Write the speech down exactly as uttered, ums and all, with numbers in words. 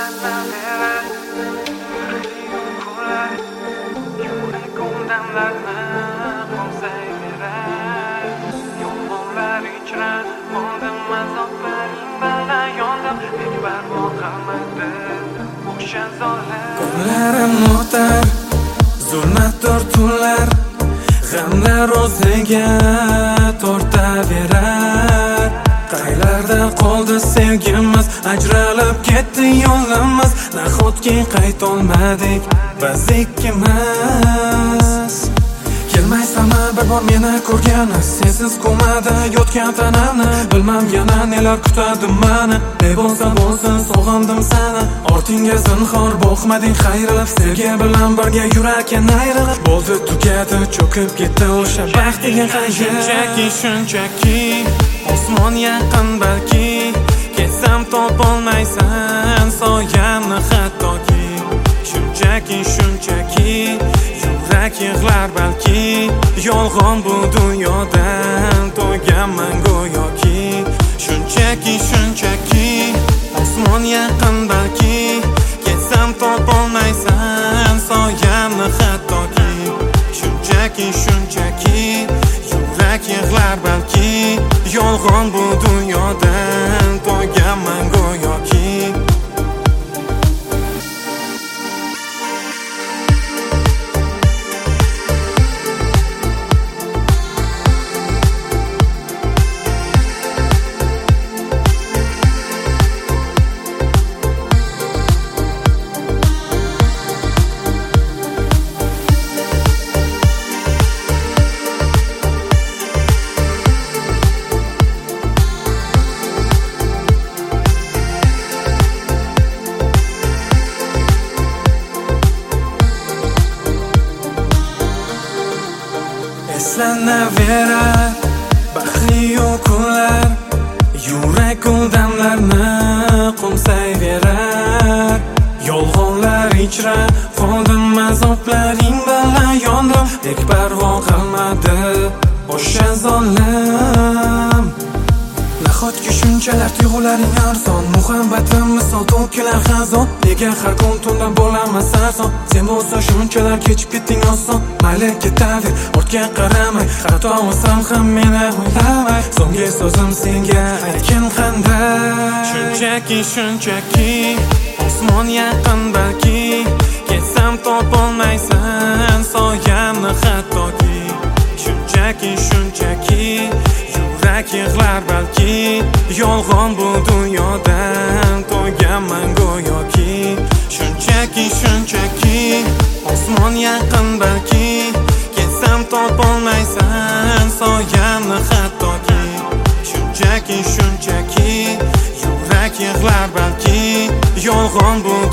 eslanlaverar uyqular, yurak odamlarni qo'msayverar. Yolg'onlar ichra qoldim azoblaring bilan yondim, beparvo qilmadi o'sha zolim. Ko'zlarim o'tar zulmatdor tunlar, g'amlar o'ziga tortaverar. Qaylarda qoldi sevgimiz, ajralib ketdi yo'limiz, nahotki qaytolmadik biz ikkimiz. Kelmaysanmi bir bor meni ko'rgani, sensiz ko'madi yotgan tanamni, bilmam yana nelar kutadi mani. Ne bo'lsa bo'lsin sog'indim seni, ortingga zinhor boqmading qayrilib, sevgi bilan birga yurarkan ayrilib. Bo'ldi tugadi cho'kib ketdi o'sha baxtiga qaychi. Shunchaki shunchaki osmon yaqin balki, ketsam topolmaysan soyamni hattoki. Shunchaki shunchaki yurak yig'lar balki, yolg'on bu dunyodan to'yganman go'yoki. Shunchaki shunchaki osmon yaqin balki, ketsam topolmaysan soyamni hattoki. Shunchaki shunchaki yurak yig'lar balki, yolg'on bu dunyodan to'yganman go'yoki. Eslanaverar baxtli kunlar, yurak odamlarni qo'msayverar. Yolg'onlar ichra qoldim azoblaring bilan yondim, beparvo qilmadi o'sha zolim. Nahotki shunchalar tuyg'ularing arzon, muhabbatim misol to'kilar xazon. Nega har kun tunda bo'laman sarson, sen bo'lsa shunchalar kechib ketding oson. Mayli ketaver, ortga qaramay, xato olsam ham meni o'ylamay. So'nggi so'zim senga aytgan qanday. Shunchaki shunchaki osmon yaqin balki, ketsam topolmaysan soyamni hattoki. Shunchaki shunchaki yurak yig'lar balki, yolg'on bu dunyodan to'yganman go'yoki. Shunchaki shunchaki osmon yaqin balki, ketsam topolmaysan soyamni hattoki. Shunchaki shunchaki yurak yig'lar balki, yolg'on bu